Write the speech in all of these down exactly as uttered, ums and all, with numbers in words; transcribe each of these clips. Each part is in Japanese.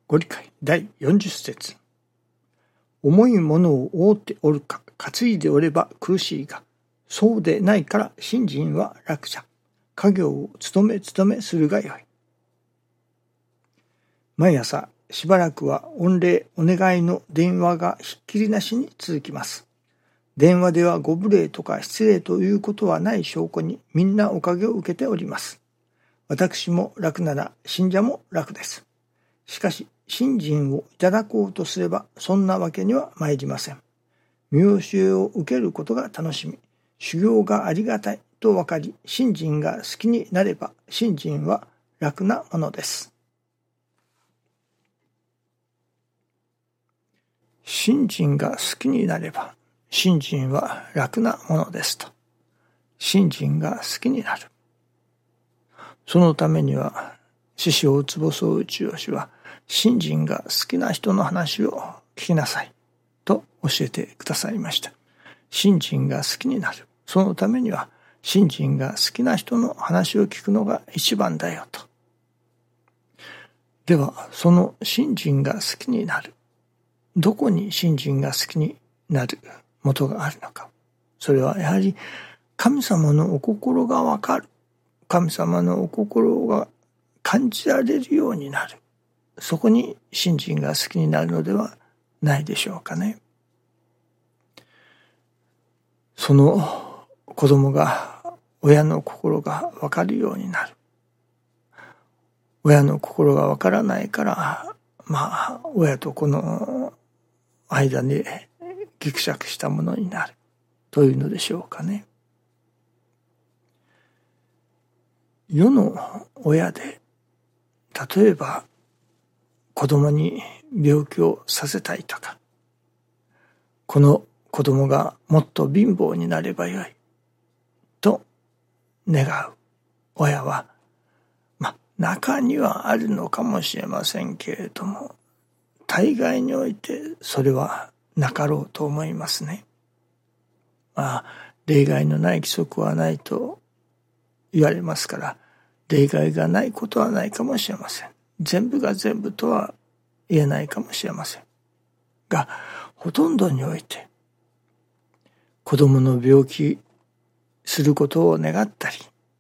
ご理解だいよんじゅっ節。重いものを覆っておるか担いでおれば苦しいが、そうでないから信心は楽じゃ。家業を務め務めするがよい。毎朝しばらくは御礼お願いの電話がひっきりなしに続きます。電話ではご無礼とか失礼ということはない証拠にみんなおかげを受けております。私も楽なら信者も楽です。しかし信心をいただこうとすればそんなわけには参りません。見教えを受けることが楽しみ、修行がありがたいと分かり、信心が好きになれば信心は楽なものです。信心が好きになれば信心は楽なものですと。信心が好きになる。そのためには師匠坪宗一郎氏は信心が好きな人の話を聞きなさいと教えてくださいました。信心が好きになる。そのためには信心が好きな人の話を聞くのが一番だよと。ではその信心が好きになる。どこに信心が好きになる元があるのか。それはやはり神様のお心がわかる。神様のお心が感じられるようになる。そこに信心が好きになるのではないでしょうかね。その子供が親の心がわかるようになる。親の心がわからないから、まあ親と子の間にぎくしゃくしたものになるというのでしょうかね。世の親で例えば子供に病気をさせたいとか、この子供がもっと貧乏になればよいと願う親は、まあ中にはあるのかもしれませんけれども、大概においてそれはなかろうと思いますね。まあ例外のない規則はないと言われますから、例外がないことはないかもしれません。全部が全部とは言えないかもしれませんが、ほとんどにおいて子供の病気することを願ったり、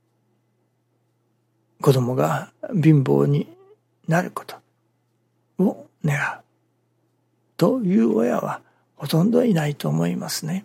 子供が貧乏になることを願うという親はほとんどいないと思いますね。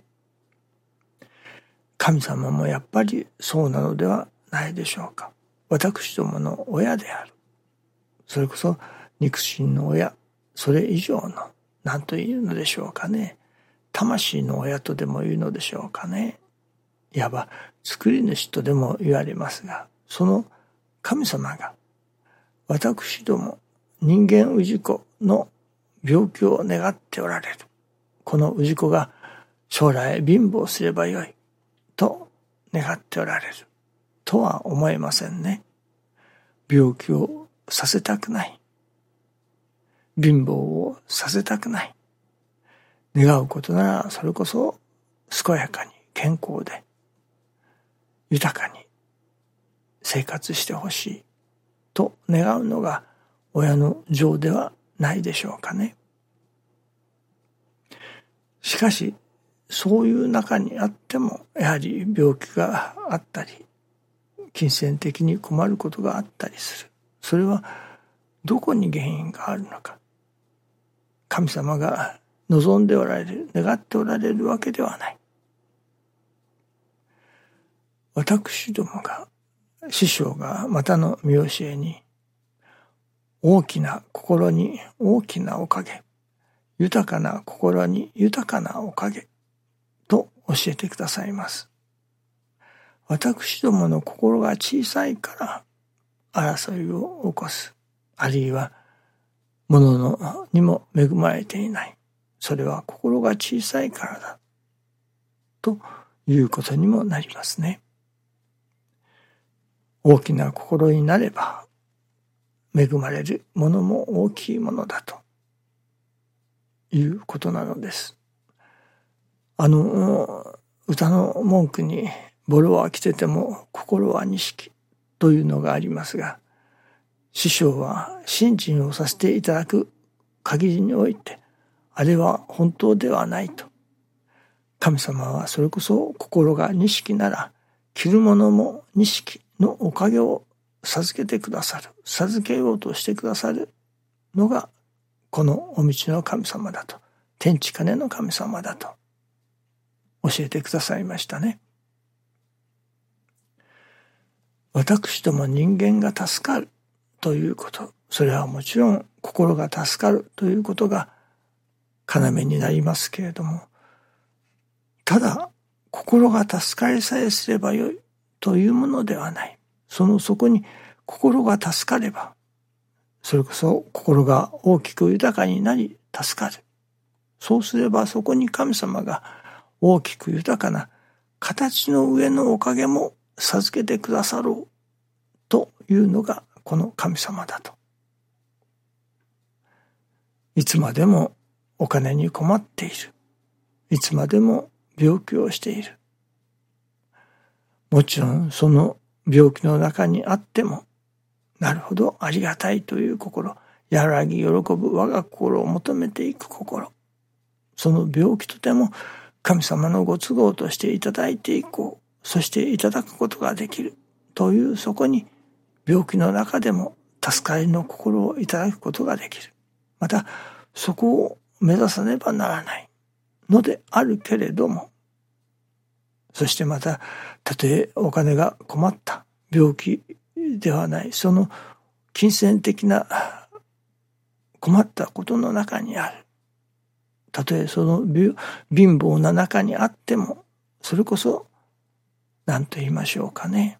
神様もやっぱりそうなのではないでしょうか。私どもの親である。それこそ肉親の親、それ以上の何というのでしょうかね。魂の親とでも言うのでしょうかね。いわば作り主とでも言われますが、その神様が私ども人間氏子の病気を願っておられる。この氏子が将来貧乏すればよいと願っておられるとは思えませんね。病気をさせたくない。貧乏をさせたくない。願うことならそれこそ健やかに健康で豊かに生活してほしいと願うのが親の情ではないでしょうかね。しかしそういう中にあってもやはり病気があったり金銭的に困ることがあったりする。それはどこに原因があるのか。神様が望んでおられる、願っておられるわけではない。私どもが、師匠がまたの見教えに、大きな心に大きなおかげ、豊かな心に豊かなおかげと教えてくださいます。私どもの心が小さいから争いを起こす。あるいは物のにも恵まれていない。それは心が小さいからだ。ということにもなりますね。大きな心になれば恵まれるものも大きいものだということなのです。あの歌の文句にボロは着てても心は錦というのがありますが、師匠は信心をさせていただく限りにおいてあれは本当ではないと。神様はそれこそ心が錦なら着るものも錦のおかげを授けてくださる、授けようとしてくださるのがこのお道の神様だと、天地金の神様だと教えてくださいましたね。私ども人間が助かるということ、それはもちろん心が助かるということが要になりますけれども、ただ心が助かりさえすればよいというものではない。そのそこに心が助かれば、それこそ心が大きく豊かになり助かる。そうすればそこに神様が大きく豊かな形の上のおかげも授けてくださろうというのがこの神様だと。いつまでもお金に困っている。いつまでも病気をしている。もちろんその病気の中にあっても、なるほどありがたいという心、和らぎ喜ぶ我が心を求めていく心、その病気とても神様のご都合としていただいていこう、そしていただくことができるという、そこに病気の中でも助かりの心をいただくことができる。またそこを目指さねばならないのであるけれども、そしてまたたとえお金が困った、病気ではない、その金銭的な困ったことの中にある、たとえその貧乏な中にあっても、それこそ何と言いましょうかね、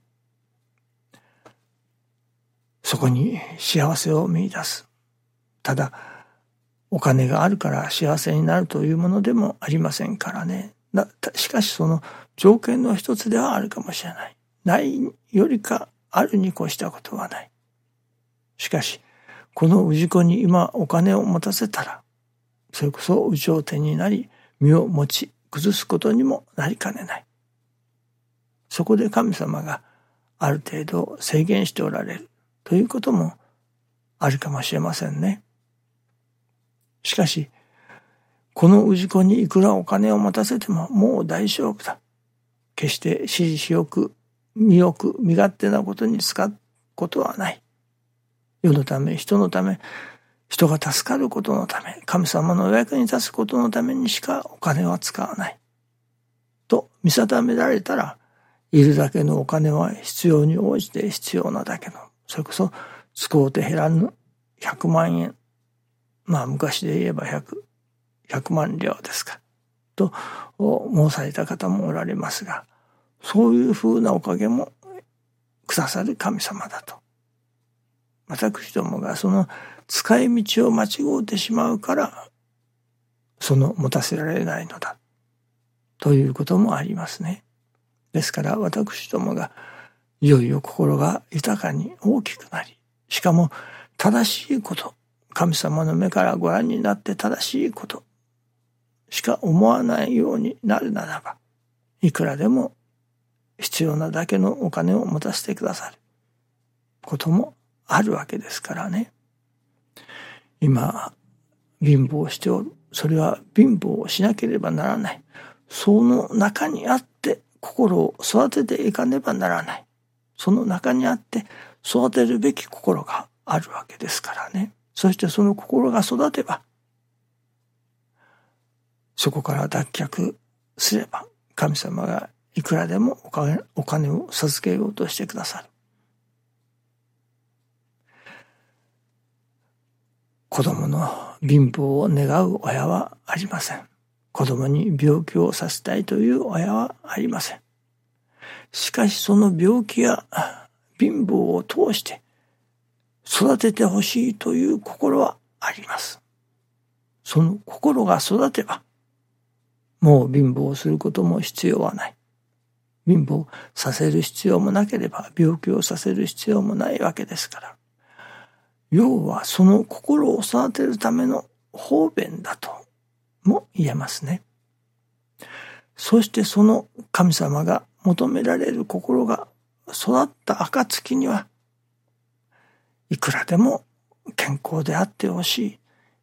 そこに幸せを見出す。ただお金があるから幸せになるというものでもありませんからね。しかしその条件の一つではあるかもしれない。ないよりかあるに越したことはない。しかしこの氏子に今お金を持たせたら、それこそ有頂天になり身を持ち崩すことにもなりかねない。そこで神様がある程度制限しておられるということもあるかもしれませんね。しかしこの氏子にいくらお金を持たせてももう大丈夫だ。決して私利私欲、身欲、身勝手なことに使うことはない。世のため、人のため、人が助かることのため、神様のお役に立つことのためにしかお金は使わない。と見定められたら、いるだけのお金は必要に応じて必要なだけの、それこそ使うて減らぬひゃくまんえん。まあ昔で言えば100、ひゃくまん両ですか。と申された方もおられますが、そういうふうなおかげもくださる神様だと。私どもがその使い道を間違うてしまうから、その持たせられないのだということもありますね。ですから私どもがいよいよ心が豊かに大きくなり、しかも正しいこと、神様の目からご覧になって正しいことしか思わないようになるならば、いくらでも必要なだけのお金を持たせてくださることもあるわけですからね。今貧乏しておる、それは貧乏をしなければならない。その中にあって心を育てていかねばならない。その中にあって育てるべき心があるわけですからね。そしてその心が育てば、そこから脱却すれば神様がいくらでもお金、お金を授けようとしてくださる。子供の貧乏を願う親はありません。子供に病気をさせたいという親はありません。しかしその病気や貧乏を通して育ててほしいという心はあります。その心が育てば、もう貧乏することも必要はない。貧乏させる必要もなければ病気をさせる必要もないわけですから。要はその心を育てるための方便だとも言えますね。そしてその神様が求められる心が育った暁には、いくらでも健康であってほしい、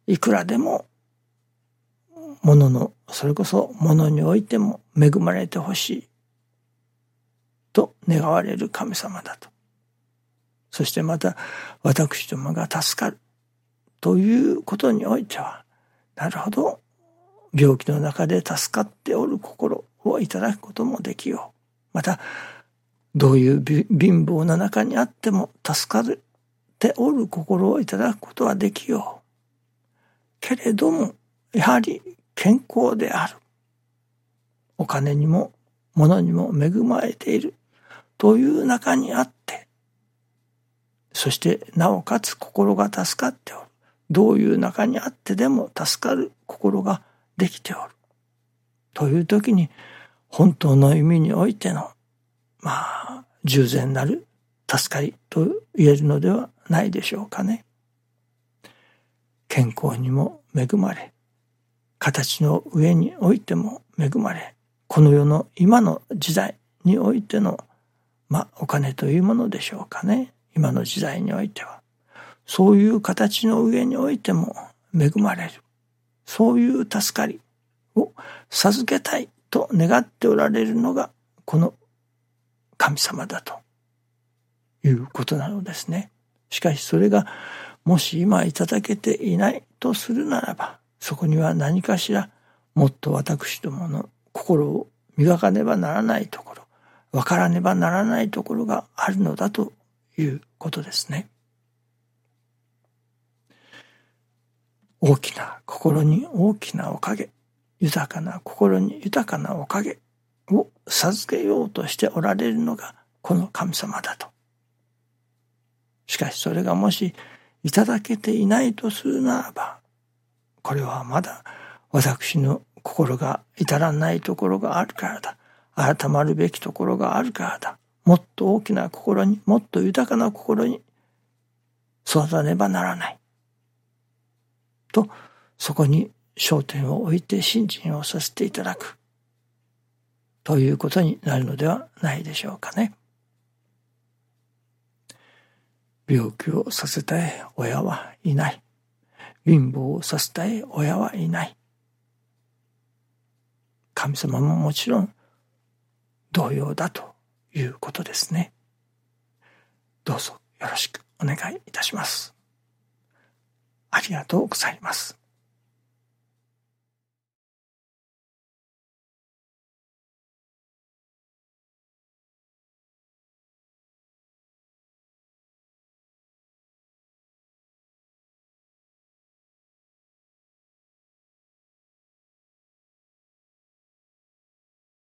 いくらでも物の、それこそ物においても恵まれてほしいと願われる神様だと。そしてまた私どもが助かるということにおいては、なるほど、病気の中で助かっておる心をいただくこともできよう。またどういう貧乏な中にあっても助かっておる心をいただくことはできよう。けれどもやはり健康である、お金にも物にも恵まれているという中にあって、そしてなおかつ心が助かっておる、どういう中にあってでも助かる心ができておるという時に、本当の意味においてのまあ従前なる助かりと言えるのではないでしょうかね。健康にも恵まれ、形の上においても恵まれ、この世の今の時代においてのまあお金というものでしょうかね。今の時代においてはそういう形の上においても恵まれる、そういう助かりを授けたいと願っておられるのがこの神様だということなのですね。しかしそれがもし今いただけていないとするならば、そこには何かしらもっと私どもの心を磨かねばならないところ、わからねばならないところがあるのだということですね。大きな心に大きなおかげ、豊かな心に豊かなおかげを授けようとしておられるのがこの神様だと。しかしそれがもしいただけていないとするならば、これはまだ私の心が至らないところがあるからだ、改まるべきところがあるからだ、もっと大きな心に、もっと豊かな心に育たねばならないと、そこに焦点を置いて信心をさせていただくということになるのではないでしょうかね。病気をさせたい親はいない。貧乏をさせたい親はいない。神様ももちろん同様だということですね。どうぞよろしくお願いいたします。ありがとうございます。